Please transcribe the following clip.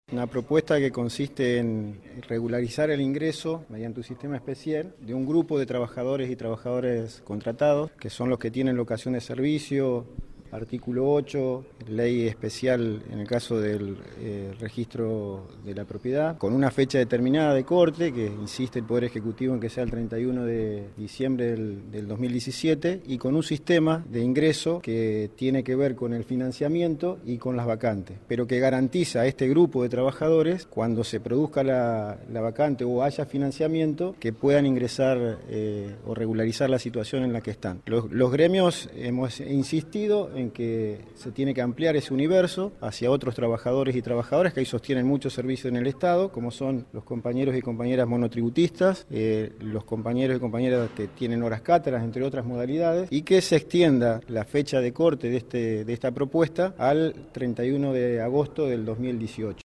Una propuesta que consiste en regularizar el ingreso mediante un sistema especial de un grupo de trabajadores y trabajadoras contratados, que son los que tienen locación de servicio, artículo 8, ley especial en el caso del registro de la propiedad, con una fecha determinada de corte, que insiste el Poder Ejecutivo en que sea el 31 de diciembre del 2017, y con un sistema de ingreso que tiene que ver con el financiamiento y con las vacantes, pero que garantiza a este grupo de trabajadores, cuando se produzca la vacante o haya financiamiento, que puedan ingresar o regularizar la situación en la que están. Los gremios hemos insistido en que se tiene que ampliar ese universo hacia otros trabajadores y trabajadoras que ahí sostienen muchos servicios en el Estado, como son los compañeros y compañeras monotributistas, los compañeros y compañeras que tienen horas cátedras, entre otras modalidades, y que se extienda la fecha de corte de esta propuesta al 31 de agosto del 2018.